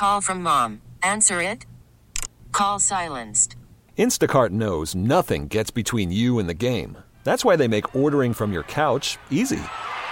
call from mom. Answer it. Call silenced. Instacart knows nothing gets between you and the game. That's why they make ordering from your couch easy.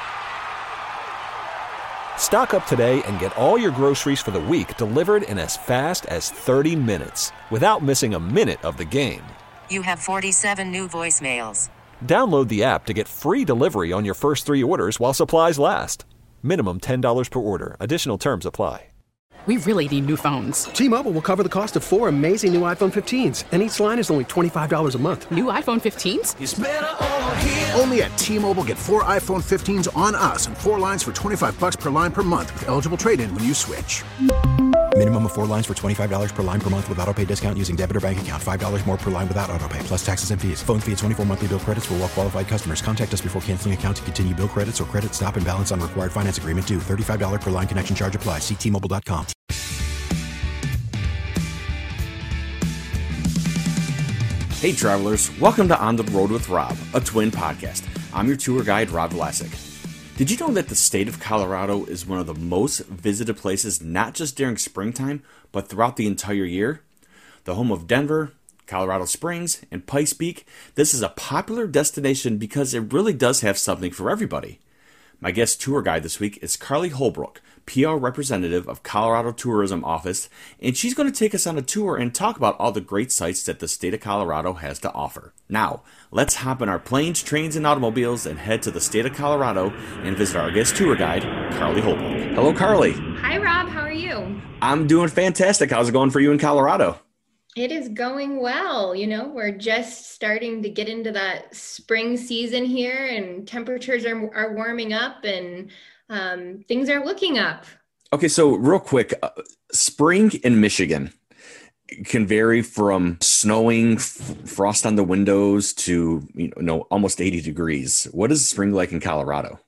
Stock up today and get all your groceries for the week delivered in as fast as 30 minutes without missing a minute of the game. You have 47 new voicemails. Download the app to get free delivery on your first 3 orders while supplies last. Minimum $10 per order. Additional terms apply. We really need new phones. T-Mobile will cover the cost of 4 amazing new iPhone 15s, and each line is only $25 a month. New iPhone 15s? It's better over here. Only at T-Mobile, get 4 iPhone 15s on us and 4 lines for $25 per line per month with eligible trade-in when you switch. Minimum of 4 lines for $25 per line per month with autopay discount using debit or bank account. $5 more per line without autopay, plus taxes and fees. Phone fee at 24 monthly bill credits for well-qualified customers. Contact us before canceling account to continue bill credits or credit stop and balance on required finance agreement due. $35 per line connection charge applies. See T-Mobile.com. Hey travelers, welcome to On the Road with Rob, a twin podcast. I'm your tour guide, Rob Vlasic. Did you know that the state of Colorado is one of the most visited places not just during springtime, but throughout the entire year? The home of Denver, Colorado Springs, and Pikes Peak, this is a popular destination because it really does have something for everybody. My guest tour guide this week is Carly Holbrook, PR representative of Colorado Tourism Office, and she's going to take us on a tour and talk about all the great sites that the state of Colorado has to offer. Now, let's hop in our planes, trains, and automobiles and head to the state of Colorado and visit our guest tour guide, Carly Holbrook. Hello, Carly. Hi, Rob. How are you? I'm doing fantastic. How's it going for you in Colorado? It is going well. You know, we're just starting to get into that spring season here, and temperatures are warming up, and things are looking up. Okay, so real quick, spring in Michigan can vary from snowing, frost on the windows to almost 80 degrees. What is spring like in Colorado?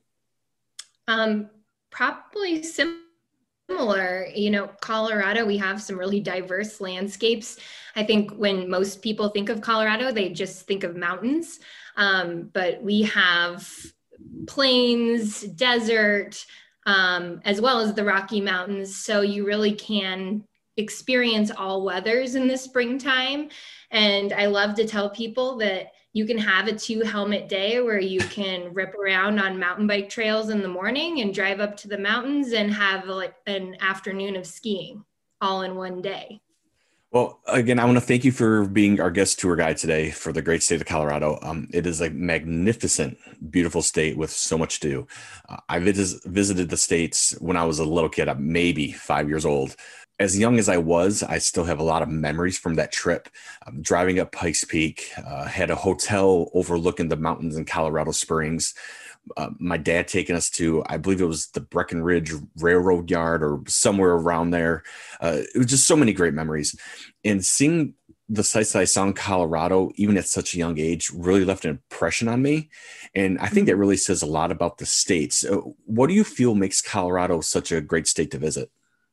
Probably similar. Colorado, we have some really diverse landscapes. I think when most people think of Colorado, they just think of mountains, but we have plains, desert, as well as the Rocky Mountains. So you really can experience all weathers in the springtime. And I love to tell people that you can have a 2-helmet day where you can rip around on mountain bike trails in the morning and drive up to the mountains and have an afternoon of skiing all in one day. Well, again, I want to thank you for being our guest tour guide today for the great state of Colorado. It is a magnificent, beautiful state with so much to do. I visited the states when I was a little kid, maybe 5 years old. As young as I was, I still have a lot of memories from that trip. Driving up Pikes Peak, had a hotel overlooking the mountains in Colorado Springs. My dad taking us to, I believe it was the Breckenridge Railroad Yard or somewhere around there. It was just so many great memories. And seeing the sites that I saw in Colorado, even at such a young age, really left an impression on me. And I think that really says a lot about the states. What do you feel makes Colorado such a great state to visit?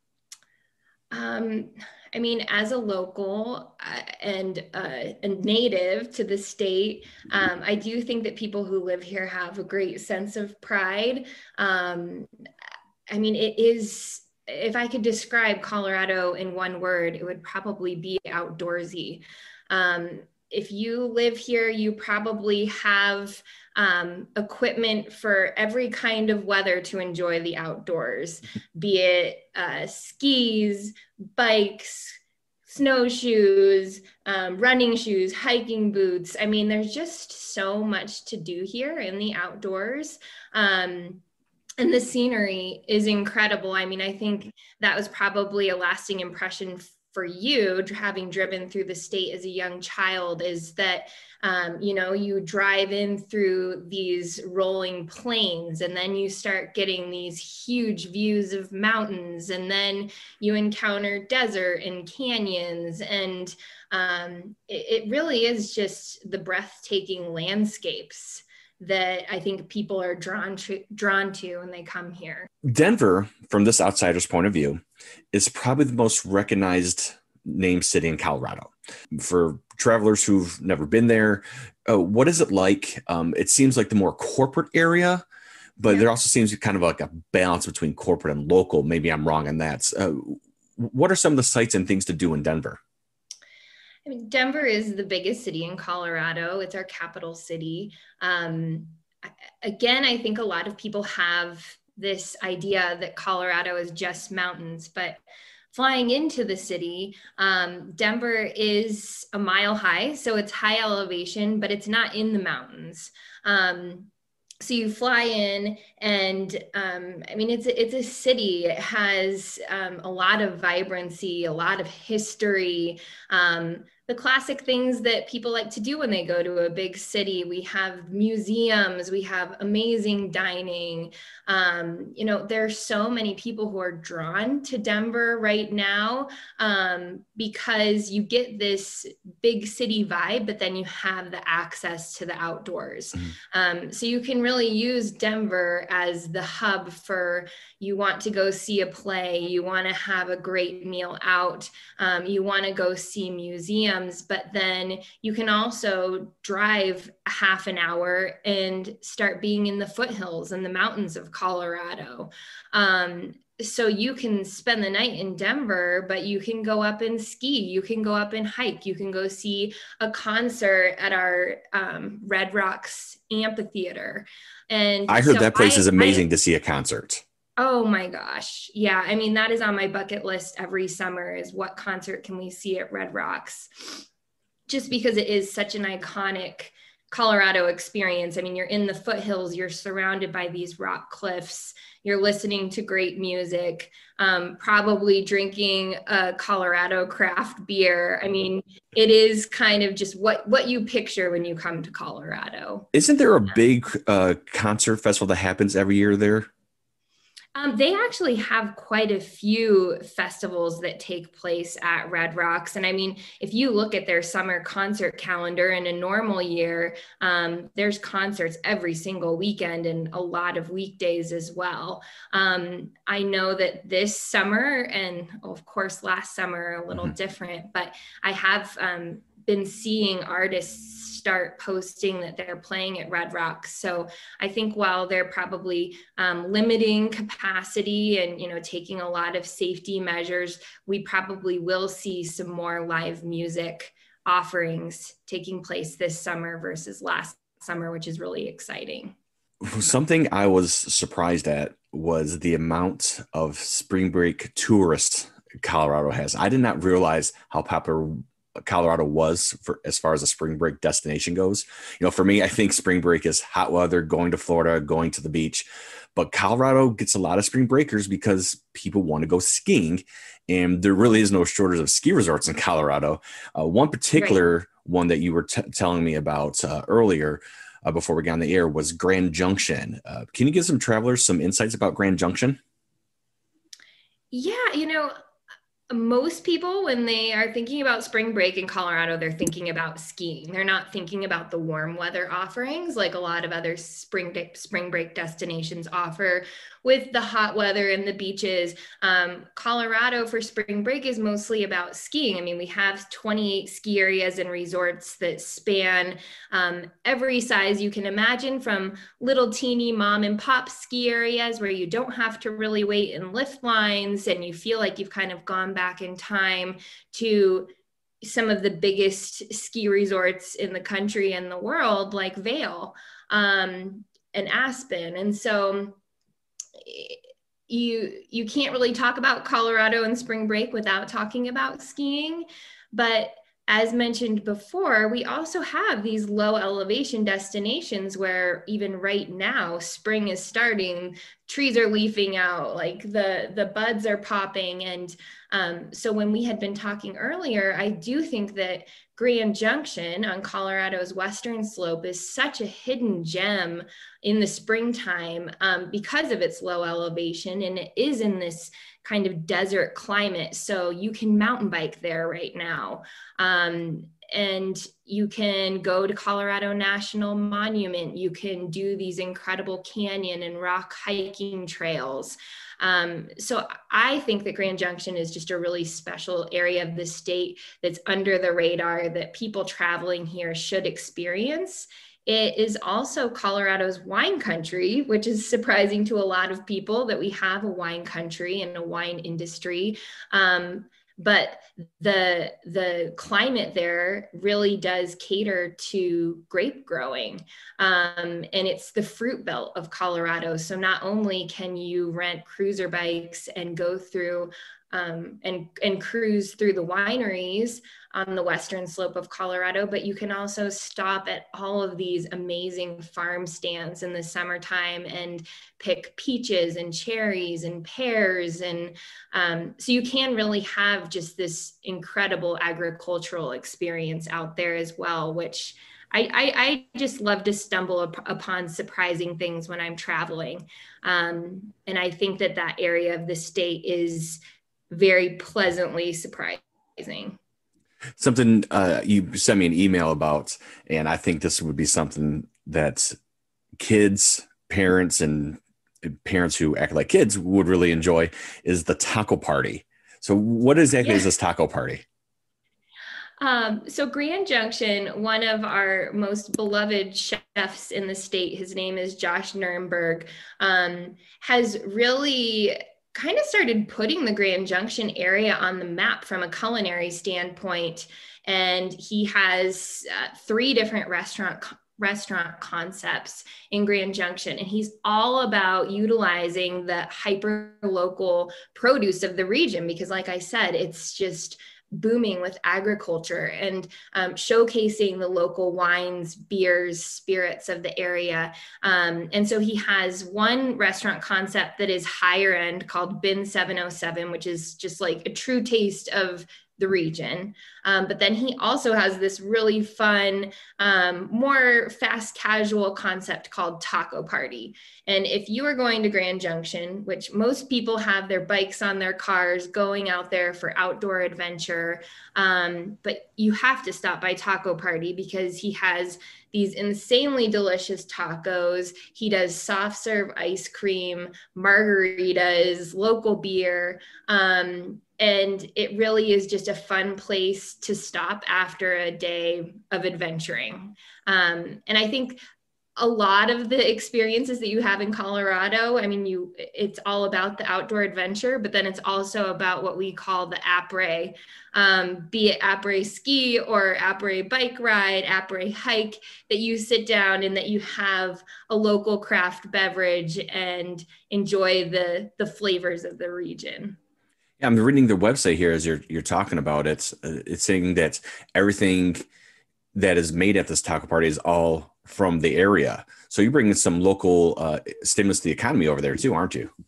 As a local and a native to the state, I do think that people who live here have a great sense of pride. It is, if I could describe Colorado in one word, it would probably be outdoorsy. If you live here, you probably have equipment for every kind of weather to enjoy the outdoors, be it skis, bikes, snowshoes, running shoes, hiking boots. There's just so much to do here in the outdoors. And the scenery is incredible. I think that was probably a lasting impression for you, having driven through the state as a young child, is that, you drive in through these rolling plains, and then you start getting these huge views of mountains, and then you encounter desert and canyons. And it really is just the breathtaking landscapes that I think people are drawn to when they come here. Denver, from this outsider's point of view, is probably the most recognized named city in Colorado. For travelers who've never been there, what is it like? It seems like the more corporate area, but there also seems kind of like a balance between corporate and local. Maybe I'm wrong on that. what are some of the sights and things to do in Denver? I mean, Denver is the biggest city in Colorado. It's our capital city. Again, I think a lot of people have this idea that Colorado is just mountains, but flying into the city, Denver is a mile high, so it's high elevation, but it's not in the mountains. So you fly in, and I mean, it's a city. It has a lot of vibrancy, a lot of history. The classic things that people like to do when they go to a big city. We have museums, we have amazing dining. You know, there's so many people who are drawn to Denver right now because you get this big city vibe, but then you have the access to the outdoors. So you can really use Denver as the hub for, you want to go see a play, you want to have a great meal out, you want to go see museums. But then you can also drive a half an hour and start being in the foothills and the mountains of Colorado. So you can spend the night in Denver, but you can go up and ski, you can go up and hike, you can go see a concert at our Red Rocks amphitheater. And I heard that place is amazing to see a concert. Oh my gosh. Yeah. I mean, that is on my bucket list every summer, is what concert can we see at Red Rocks? Just because it is such an iconic Colorado experience. I mean, you're in the foothills, you're surrounded by these rock cliffs, you're listening to great music, probably drinking a Colorado craft beer. I mean, it is kind of just what you picture when you come to Colorado. Isn't there a big concert festival that happens every year there? They actually have quite a few festivals that take place at Red Rocks. And I mean, if you look at their summer concert calendar in a normal year, there's concerts every single weekend and a lot of weekdays as well. I know that this summer, and of course last summer, a little different, but I have been seeing artists start posting that they're playing at Red Rocks. So I think while they're probably limiting capacity and, you know, taking a lot of safety measures, we probably will see some more live music offerings taking place this summer versus last summer, which is really exciting. Something I was surprised at was the amount of spring break tourists Colorado has. I did not realize how popular Colorado was for as far as a spring break destination goes. You know, for me, I think spring break is hot weather, going to Florida, going to the beach, but Colorado gets a lot of spring breakers because people want to go skiing, and there really is no shortage of ski resorts in Colorado. One particular one that you were telling me about earlier before we got on the air was Grand Junction. Can you give some travelers some insights about Grand Junction? Yeah, you know, most people, when they are thinking about spring break in Colorado, they're thinking about skiing. They're not thinking about the warm weather offerings like a lot of other spring break destinations offer with the hot weather and the beaches. Colorado for spring break is mostly about skiing. I mean, we have 28 ski areas and resorts that span every size you can imagine, from little teeny mom and pop ski areas where you don't have to really wait in lift lines and you feel like you've kind of gone back in time, to some of the biggest ski resorts in the country and the world, like Vail and Aspen. And so you can't really talk about Colorado and spring break without talking about skiing. But as mentioned before, we also have these low elevation destinations where even right now, spring is starting, trees are leafing out, like the buds are popping. And so when we had been talking earlier, I do think that Grand Junction on Colorado's western slope is such a hidden gem in the springtime because of its low elevation, and it is in this kind of desert climate. So you can mountain bike there right now. And you can go to Colorado National Monument. You can do these incredible canyon and rock hiking trails. So I think that Grand Junction is just a really special area of the state that's under the radar that people traveling here should experience. It is also Colorado's wine country, which is surprising to a lot of people that we have a wine country and a wine industry. But the climate there really does cater to grape growing. And it's the fruit belt of Colorado. So not only can you rent cruiser bikes and go through and cruise through the wineries on the western slope of Colorado, but you can also stop at all of these amazing farm stands in the summertime and pick peaches and cherries and pears. And so you can really have just this incredible agricultural experience out there as well, which I just love to stumble upon surprising things when I'm traveling. And I think that area of the state is very pleasantly surprising. Something you sent me an email about, and I think this would be something that kids, parents, and parents who act like kids would really enjoy, is the taco party. So what exactly is this taco party? So Grand Junction, one of our most beloved chefs in the state, his name is Josh Nurnberg, has really kind of started putting the Grand Junction area on the map from a culinary standpoint. And he has 3 different restaurant concepts in Grand Junction. And he's all about utilizing the hyper local produce of the region, because like I said, it's just booming with agriculture, and showcasing the local wines, beers, spirits of the area. And so he has one restaurant concept that is higher end called Bin 707, which is just like a true taste of the region. But then he also has this really fun, more fast casual concept called Taco Party. And if you are going to Grand Junction, which most people have their bikes on their cars going out there for outdoor adventure, but you have to stop by Taco Party because he has these insanely delicious tacos. He does soft serve ice cream, margaritas, local beer, and it really is just a fun place to stop after a day of adventuring. And I think a lot of the experiences that you have in Colorado, I mean, it's all about the outdoor adventure, but then it's also about what we call the après, be it après ski or après bike ride, après hike, that you sit down and that you have a local craft beverage and enjoy the flavors of the region. Yeah, I'm reading their website here as you're talking about it. It's saying that everything that is made at this taco party is all from the area. So you're bringing some local stimulus to the economy over there too, aren't you?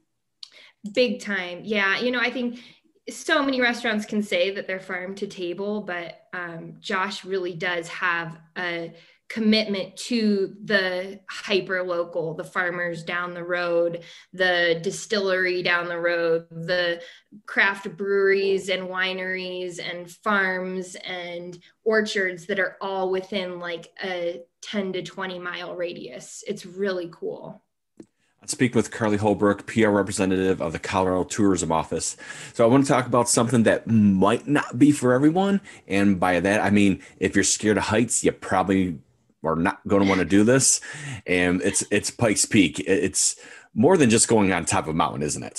Big time. Yeah. I think so many restaurants can say that they're farm to table, but Josh really does have a commitment to the hyper local, the farmers down the road, the distillery down the road, the craft breweries and wineries and farms and orchards that are all within like a 10 to 20 mile radius. It's really cool. I'm speaking with Carly Holbrook, PR representative of the Colorado Tourism Office. So I want to talk about something that might not be for everyone. And by that, I mean, if you're scared of heights, you probably are not going to want to do this. And it's Pikes Peak. It's more than just going on top of a mountain, isn't it?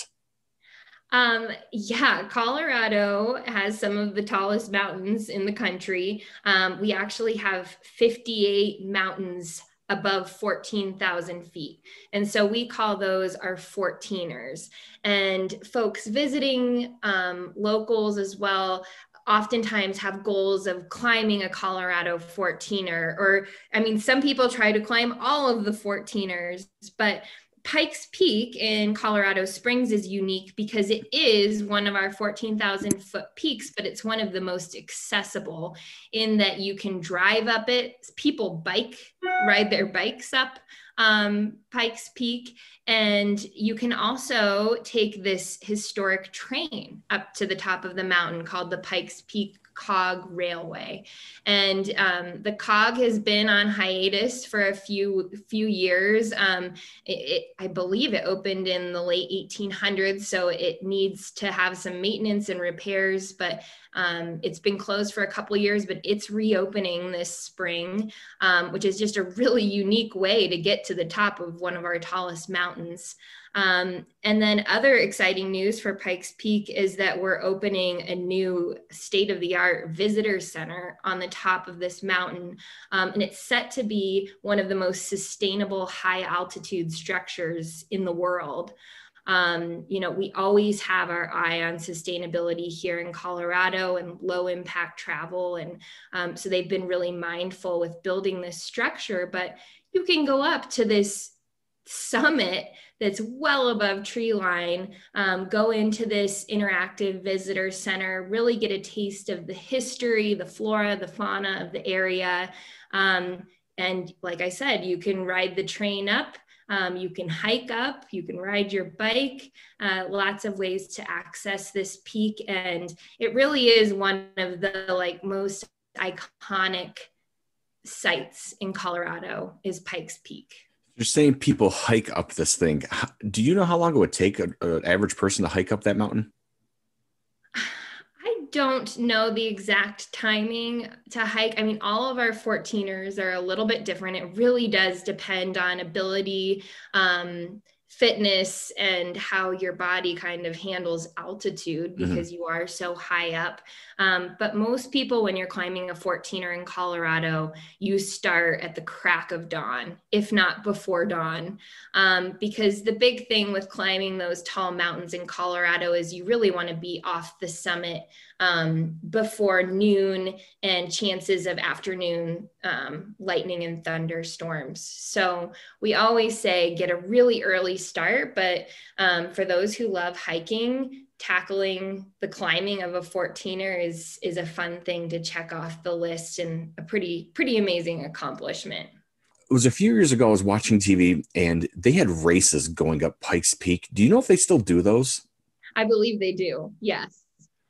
Yeah, Colorado has some of the tallest mountains in the country. We actually have 58 mountains above 14,000 feet. And so we call those our 14ers. And folks visiting, locals as well, oftentimes have goals of climbing a Colorado 14er, or, I mean, some people try to climb all of the 14ers, but Pikes Peak in Colorado Springs is unique because it is one of our 14,000 foot peaks, but it's one of the most accessible in that you can drive up it. People ride their bikes up Pikes Peak, and you can also take this historic train up to the top of the mountain called the Pikes Peak COG Railway. And the COG has been on hiatus for a few years. I believe it opened in the late 1800s, so it needs to have some maintenance and repairs, but it's been closed for a couple of years, but it's reopening this spring, which is just a really unique way to get to the top of one of our tallest mountains. And then other exciting news for Pikes Peak is that we're opening a new state-of-the-art visitor center on the top of this mountain. And it's set to be one of the most sustainable high altitude structures in the world. We always have our eye on sustainability here in Colorado and low impact travel. And so they've been really mindful with building this structure, but you can go up to this summit that's well above tree line, go into this interactive visitor center, really get a taste of the history, the flora, the fauna of the area. And like I said, you can ride the train up, you can hike up, you can ride your bike, lots of ways to access this peak. And it really is one of the most iconic sites in Colorado is Pikes Peak. You're saying people hike up this thing. Do you know how long it would take an average person to hike up that mountain? I don't know the exact timing to hike. I mean, all of our 14ers are a little bit different. It really does depend on ability, fitness, and how your body kind of handles altitude because you are so high up. But most people, when you're climbing a 14er in Colorado, you start at the crack of dawn, if not before dawn. Because the big thing with climbing those tall mountains in Colorado is you really want to be off the summit before noon and chances of afternoon lightning and thunderstorms. So we always say get a really early start, but for those who love hiking, tackling the climbing of a 14er is a fun thing to check off the list and a pretty amazing accomplishment. It was a few years ago, I was watching TV and they had races going up Pikes Peak. Do you know if they still do those? I believe they do. Yes.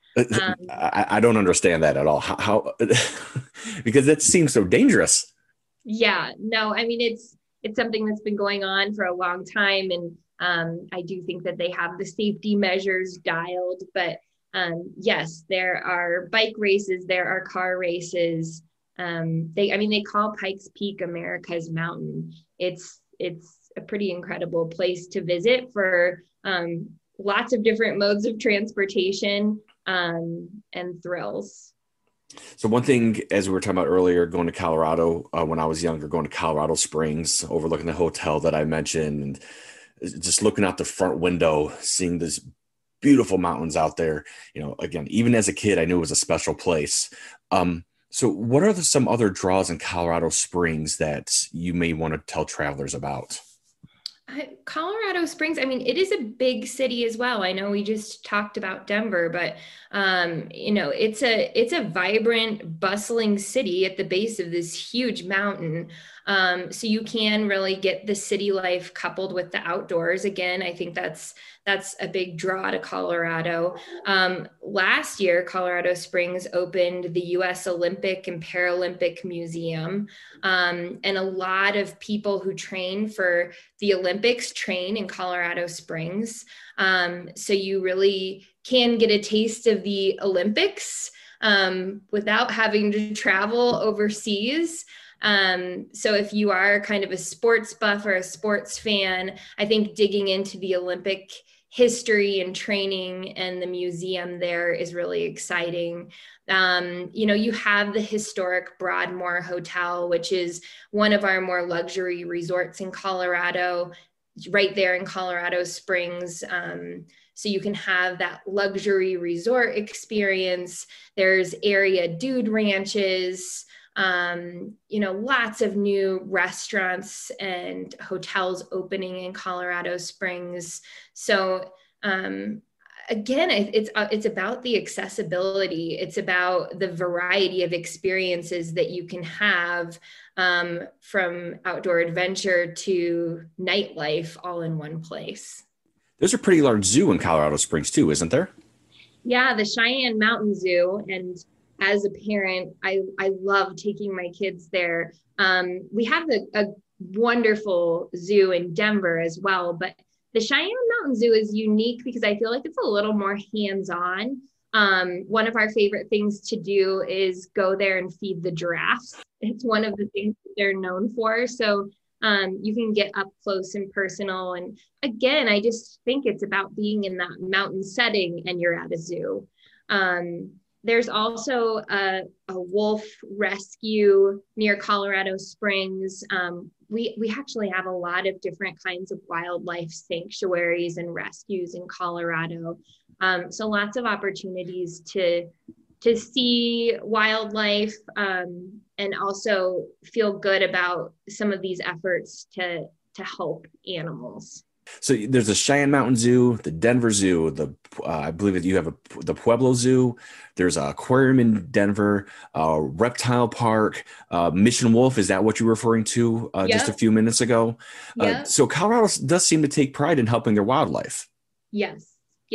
I don't understand that at all. How because that seems so dangerous. Yeah, no, I mean, it's something that's been going on for a long time. And I do think that they have the safety measures dialed, but yes, there are bike races, there are car races. They call Pikes Peak America's Mountain. It's a pretty incredible place to visit for lots of different modes of transportation and thrills. So one thing, as we were talking about earlier, going to Colorado, when I was younger, going to Colorado Springs, overlooking the hotel that I mentioned, and just looking out the front window, seeing these beautiful mountains out there, again, even as a kid, I knew it was a special place. So what are some other draws in Colorado Springs that you may want to tell travelers about? Colorado Springs, I mean, it is a big city as well. I know we just talked about Denver, but it's a vibrant, bustling city at the base of this huge mountain. So you can really get the city life coupled with the outdoors. Again, I think that's a big draw to Colorado. Last year, Colorado Springs opened the U.S. Olympic and Paralympic Museum. And a lot of people who train for the Olympics train in Colorado Springs. So you really can get a taste of the Olympics without having to travel overseas. So if you are kind of a sports buff or a sports fan, I think digging into the Olympic history and training and the museum there is really exciting. You have the historic Broadmoor Hotel, which is one of our more luxury resorts in Colorado, right there in Colorado Springs. So you can have that luxury resort experience. There's area dude ranches, lots of new restaurants and hotels opening in Colorado Springs. So, again, it's about the accessibility. It's about the variety of experiences that you can have, from outdoor adventure to nightlife all in one place. There's a pretty large zoo in Colorado Springs too, isn't there? Yeah, the Cheyenne Mountain Zoo. And as a parent, I love taking my kids there. We have a wonderful zoo in Denver as well, but the Cheyenne Mountain Zoo is unique because I feel like it's a little more hands-on. One of our favorite things to do is go there and feed the giraffes. It's one of the things that they're known for. So you can get up close and personal. And again, I just think it's about being in that mountain setting and you're at a zoo. There's also a wolf rescue near Colorado Springs. We actually have a lot of different kinds of wildlife sanctuaries and rescues in Colorado. So lots of opportunities to see wildlife and also feel good about some of these efforts to help animals. So there's the Cheyenne Mountain Zoo, the Denver Zoo, I believe that you have the Pueblo Zoo. There's an aquarium in Denver, reptile park, Mission Wolf. Is that what you were referring to just a few minutes ago? So Colorado does seem to take pride in helping their wildlife. Yes.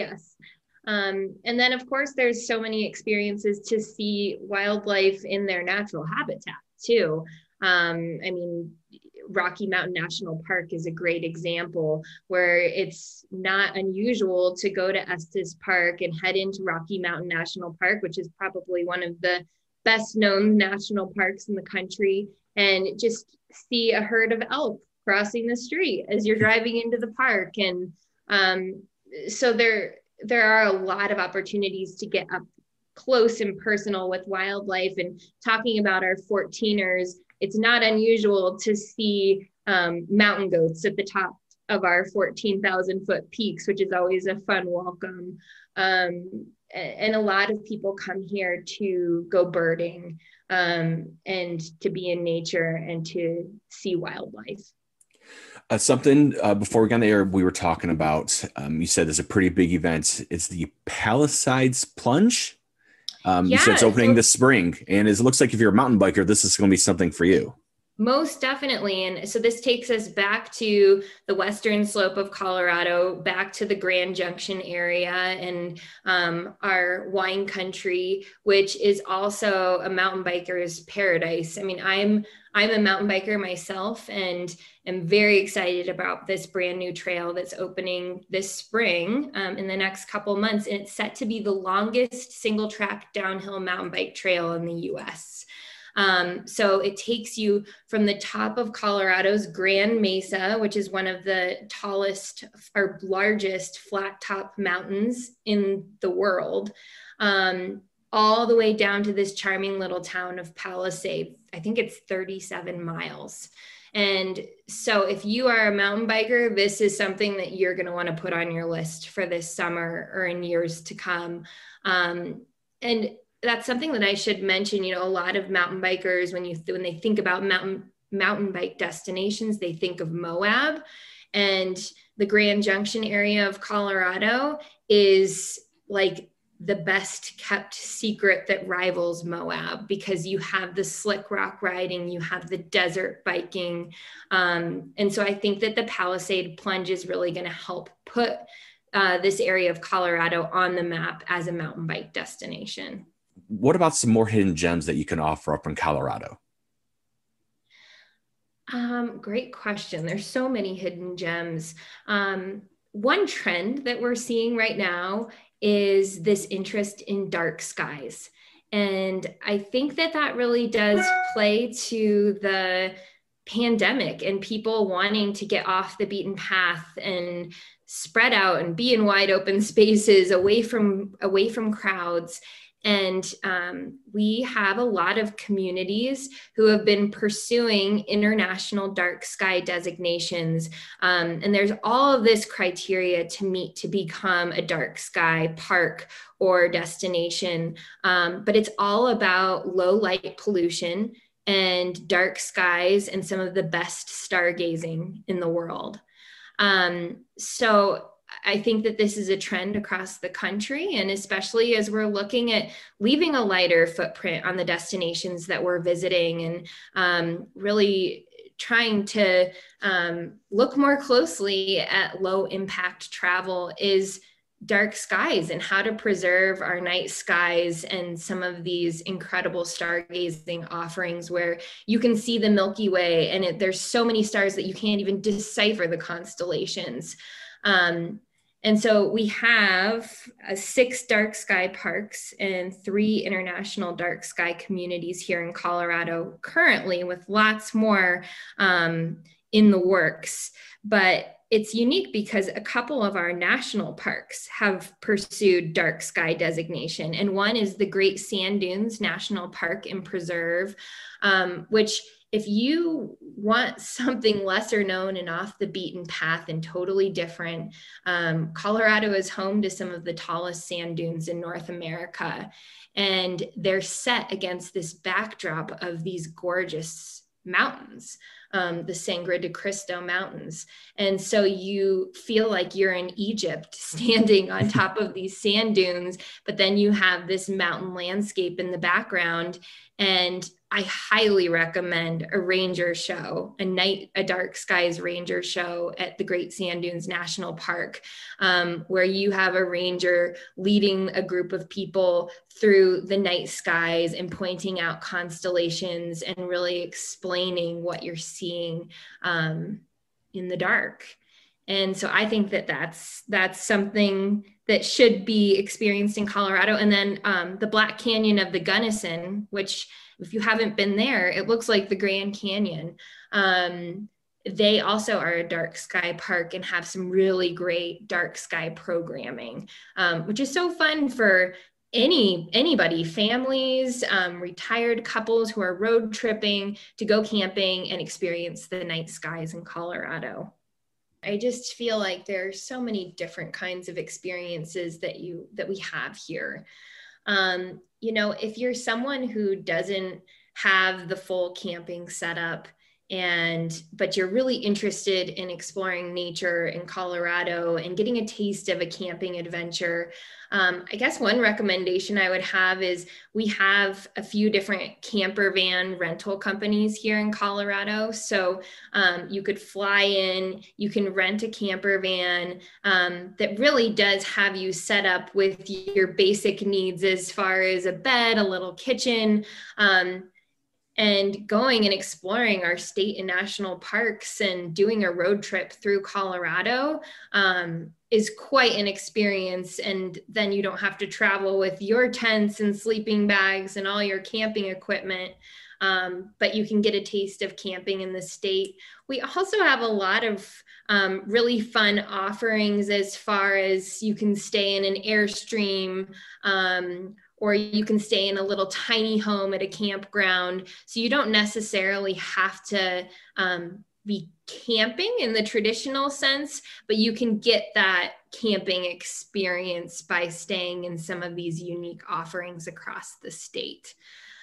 And then of course there's so many experiences to see wildlife in their natural habitat too. I mean, Rocky Mountain National Park is a great example where it's not unusual to go to Estes Park and head into Rocky Mountain National Park, which is probably one of the best known national parks in the country, and just see a herd of elk crossing the street as you're driving into the park. And so there are a lot of opportunities to get up close and personal with wildlife. And talking about our 14ers, it's not unusual to see mountain goats at the top of our 14,000 foot peaks, which is always a fun welcome. And a lot of people come here to go birding and to be in nature and to see wildlife. Something before we got on the air, we were talking about, you said there's a pretty big event. It's the Palisades Plunge. You said it's opening this spring, and it looks like if you're a mountain biker, this is going to be something for you. Most definitely. And so this takes us back to the western slope of Colorado, back to the Grand Junction area and our wine country, which is also a mountain biker's paradise. I mean, I'm a mountain biker myself and am very excited about this brand new trail that's opening this spring in the next couple months. And it's set to be the longest single track downhill mountain bike trail in the US. So it takes you from the top of Colorado's Grand Mesa, which is one of the tallest or largest flat top mountains in the world, all the way down to this charming little town of Palisades. I think it's 37 miles. And so if you are a mountain biker, this is something that you're going to want to put on your list for this summer or in years to come. And that's something that I should mention. You know, a lot of mountain bikers, when they think about mountain bike destinations, they think of Moab, and the Grand Junction area of Colorado is like the best kept secret that rivals Moab, because you have the slick rock riding, you have the desert biking. And so I think that the Palisade Plunge is really going to help put this area of Colorado on the map as a mountain bike destination. What about some more hidden gems that you can offer up in Colorado? Great question. There's so many hidden gems. One trend that we're seeing right now is this interest in dark skies. And I think that really does play to the pandemic and people wanting to get off the beaten path and spread out and be in wide open spaces away from crowds. And we have a lot of communities who have been pursuing international dark sky designations. And there's all of this criteria to meet to become a dark sky park or destination. But it's all about low light pollution and dark skies and some of the best stargazing in the world. So I think that this is a trend across the country, and especially as we're looking at leaving a lighter footprint on the destinations that we're visiting and really trying to look more closely at low impact travel, is dark skies and how to preserve our night skies and some of these incredible stargazing offerings where you can see the Milky Way and there's so many stars that you can't even decipher the constellations. And so we have 6 dark sky parks and 3 international dark sky communities here in Colorado currently, with lots more in the works. But it's unique because a couple of our national parks have pursued dark sky designation. And one is the Great Sand Dunes National Park and Preserve, which, if you want something lesser known and off the beaten path and totally different, Colorado is home to some of the tallest sand dunes in North America. And they're set against this backdrop of these gorgeous mountains, the Sangre de Cristo Mountains. And so you feel like you're in Egypt standing on top of these sand dunes, but then you have this mountain landscape in the background. And I highly recommend a ranger show, a dark skies ranger show at the Great Sand Dunes National Park, where you have a ranger leading a group of people through the night skies and pointing out constellations and really explaining what you're seeing in the dark. And so I think that that's something that should be experienced in Colorado. And then the Black Canyon of the Gunnison, which, if you haven't been there, it looks like the Grand Canyon. They also are a dark sky park and have some really great dark sky programming, which is so fun for anybody, families, retired couples who are road tripping to go camping and experience the night skies in Colorado. I just feel like there are so many different kinds of experiences that we have here. If you're someone who doesn't have the full camping setup but you're really interested in exploring nature in Colorado and getting a taste of a camping adventure, I guess one recommendation I would have is we have a few different camper van rental companies here in Colorado. So you could fly in, you can rent a camper van that really does have you set up with your basic needs as far as a bed, a little kitchen, and going and exploring our state and national parks and doing a road trip through Colorado is quite an experience. And then you don't have to travel with your tents and sleeping bags and all your camping equipment, but you can get a taste of camping in the state. We also have a lot of really fun offerings as far as you can stay in an Airstream, or you can stay in a little tiny home at a campground. So you don't necessarily have to be camping in the traditional sense, but you can get that camping experience by staying in some of these unique offerings across the state.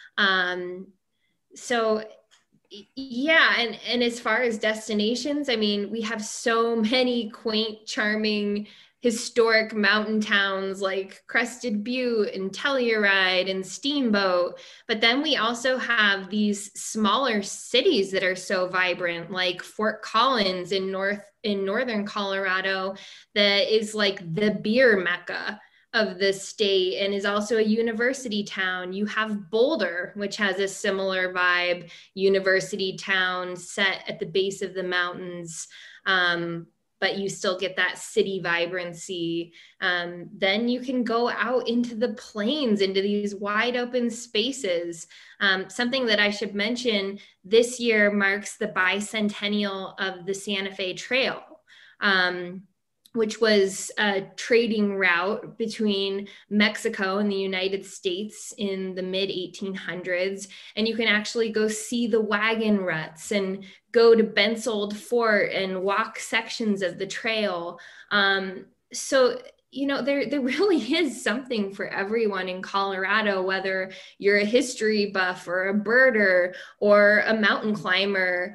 So yeah, and as far as destinations, I mean, we have so many quaint, charming, historic mountain towns like Crested Butte and Telluride and Steamboat. But then we also have these smaller cities that are so vibrant, like Fort Collins in northern Colorado, that is like the beer mecca of the state and is also a university town. You have Boulder, which has a similar vibe, university town set at the base of the mountains. But you still get that city vibrancy. Then you can go out into the plains, into these wide open spaces. Something that I should mention, this year marks the bicentennial of the Santa Fe Trail, which was a trading route between Mexico and the United States in the mid 1800s. And you can actually go see the wagon ruts and go to Bensold Fort and walk sections of the trail. So, there really is something for everyone in Colorado, whether you're a history buff or a birder or a mountain climber.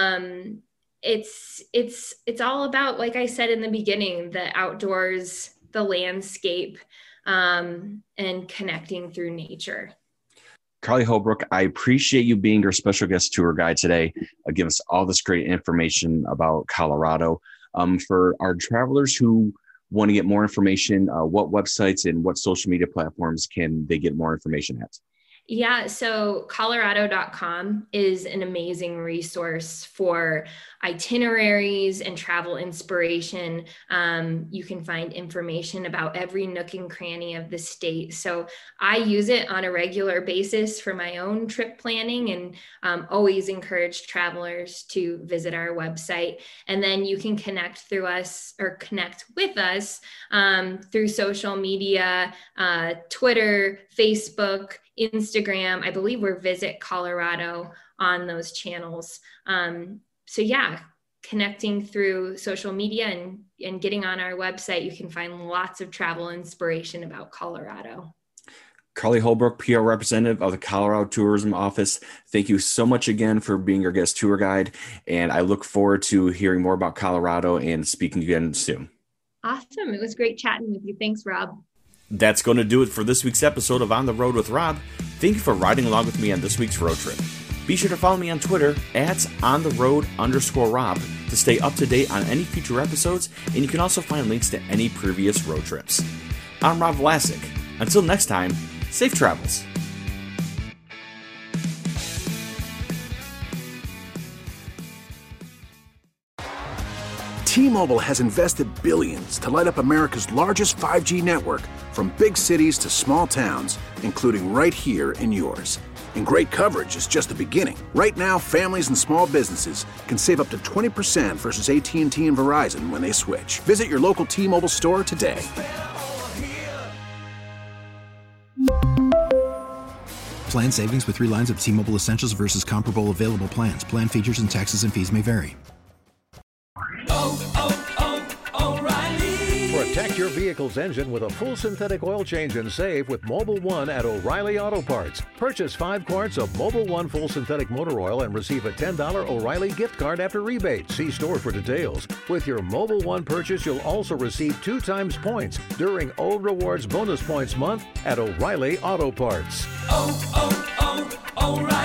It's all about, like I said in the beginning, the outdoors, the landscape, and connecting through nature. Carly Holbrook, I appreciate you being our special guest tour guide today. Give us all this great information about Colorado. For our travelers who want to get more information, what websites and what social media platforms can they get more information at? Yeah, so Colorado.com is an amazing resource for itineraries and travel inspiration. You can find information about every nook and cranny of the state. So I use it on a regular basis for my own trip planning, and always encourage travelers to visit our website. And then you can connect with us through social media, Twitter, Facebook, Instagram. I believe we're Visit Colorado on those channels. So yeah, connecting through social media and getting on our website, you can find lots of travel inspiration about Colorado. Carly Holbrook, PR representative of the Colorado Tourism Office. Thank you so much again for being our guest tour guide. And I look forward to hearing more about Colorado and speaking again soon. Awesome. It was great chatting with you. Thanks, Rob. That's going to do it for this week's episode of On the Road with Rob. Thank you for riding along with me on this week's road trip. Be sure to follow me on Twitter at @ontheroad_Rob to stay up to date on any future episodes, and you can also find links to any previous road trips. I'm Rob Vlasic. Until next time, safe travels. T-Mobile has invested billions to light up America's largest 5G network, from big cities to small towns, including right here in yours. And great coverage is just the beginning. Right now, families and small businesses can save up to 20% versus AT&T and Verizon when they switch. Visit your local T-Mobile store today. Plan savings with 3 lines of T-Mobile Essentials versus comparable available plans. Plan features and taxes and fees may vary. Protect your vehicle's engine with a full synthetic oil change and save with Mobil 1 at O'Reilly Auto Parts. Purchase 5 quarts of Mobil 1 full synthetic motor oil and receive a $10 O'Reilly gift card after rebate. See store for details. With your Mobil 1 purchase, you'll also receive 2 times points during O Rewards Bonus Points Month at O'Reilly Auto Parts. O'Reilly.